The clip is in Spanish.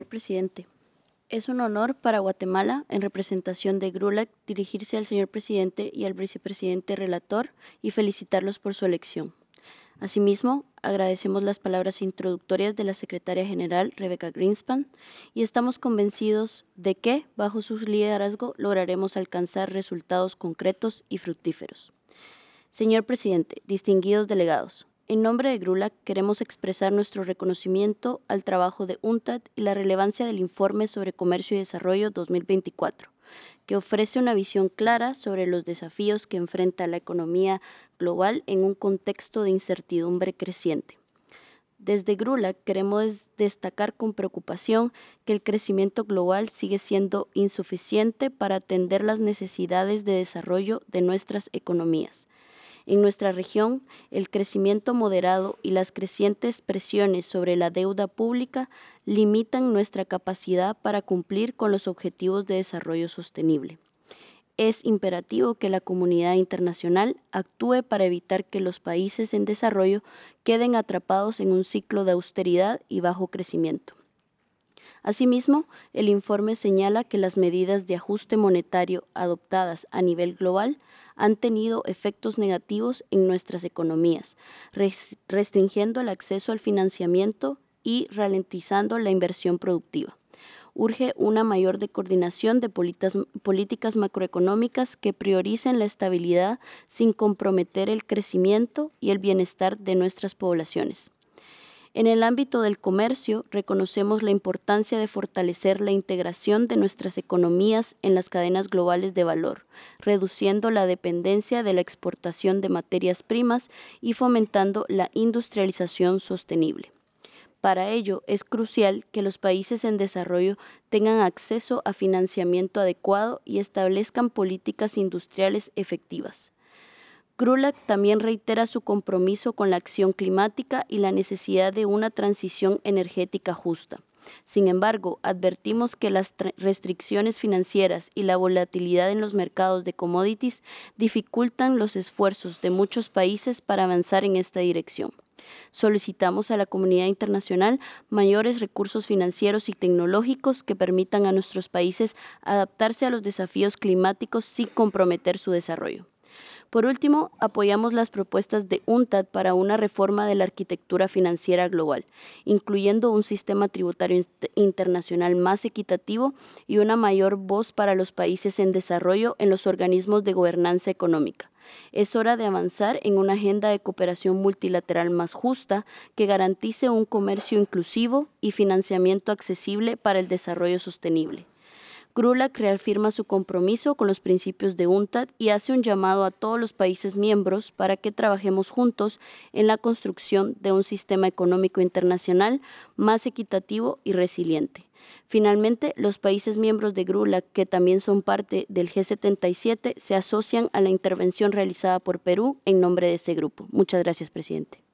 presidente. Es un honor para Guatemala, en representación de GRULAC, dirigirse al señor presidente y al vicepresidente relator y felicitarlos por su elección. Asimismo, agradecemos las palabras introductorias de la secretaria general, Rebecca Greenspan, y estamos convencidos de que, bajo su liderazgo, lograremos alcanzar resultados concretos y fructíferos. Señor presidente, distinguidos delegados, en nombre de GRULAC queremos expresar nuestro reconocimiento al trabajo de UNTAD y la relevancia del Informe sobre Comercio y Desarrollo 2024, que ofrece una visión clara sobre los desafíos que enfrenta la economía global en un contexto de incertidumbre creciente. Desde GRULAC queremos destacar con preocupación que el crecimiento global sigue siendo insuficiente para atender las necesidades de desarrollo de nuestras economías. En nuestra región, el crecimiento moderado y las crecientes presiones sobre la deuda pública limitan nuestra capacidad para cumplir con los objetivos de desarrollo sostenible. Es imperativo que la comunidad internacional actúe para evitar que los países en desarrollo queden atrapados en un ciclo de austeridad y bajo crecimiento. Asimismo, el informe señala que las medidas de ajuste monetario adoptadas a nivel global han tenido efectos negativos en nuestras economías, restringiendo el acceso al financiamiento y ralentizando la inversión productiva. Urge una mayor coordinación de políticas macroeconómicas que prioricen la estabilidad sin comprometer el crecimiento y el bienestar de nuestras poblaciones. En el ámbito del comercio, reconocemos la importancia de fortalecer la integración de nuestras economías en las cadenas globales de valor, reduciendo la dependencia de la exportación de materias primas y fomentando la industrialización sostenible. Para ello, es crucial que los países en desarrollo tengan acceso a financiamiento adecuado y establezcan políticas industriales efectivas. GRULAC también reitera su compromiso con la acción climática y la necesidad de una transición energética justa. Sin embargo, advertimos que las restricciones financieras y la volatilidad en los mercados de commodities dificultan los esfuerzos de muchos países para avanzar en esta dirección. Solicitamos a la comunidad internacional mayores recursos financieros y tecnológicos que permitan a nuestros países adaptarse a los desafíos climáticos sin comprometer su desarrollo. Por último, apoyamos las propuestas de UNTAD para una reforma de la arquitectura financiera global, incluyendo un sistema tributario internacional más equitativo y una mayor voz para los países en desarrollo en los organismos de gobernanza económica. Es hora de avanzar en una agenda de cooperación multilateral más justa que garantice un comercio inclusivo y financiamiento accesible para el desarrollo sostenible. GRULAC reafirma su compromiso con los principios de UNTAD y hace un llamado a todos los países miembros para que trabajemos juntos en la construcción de un sistema económico internacional más equitativo y resiliente. Finalmente, los países miembros de GRULAC, que también son parte del G77, se asocian a la intervención realizada por Perú en nombre de ese grupo. Muchas gracias, presidente.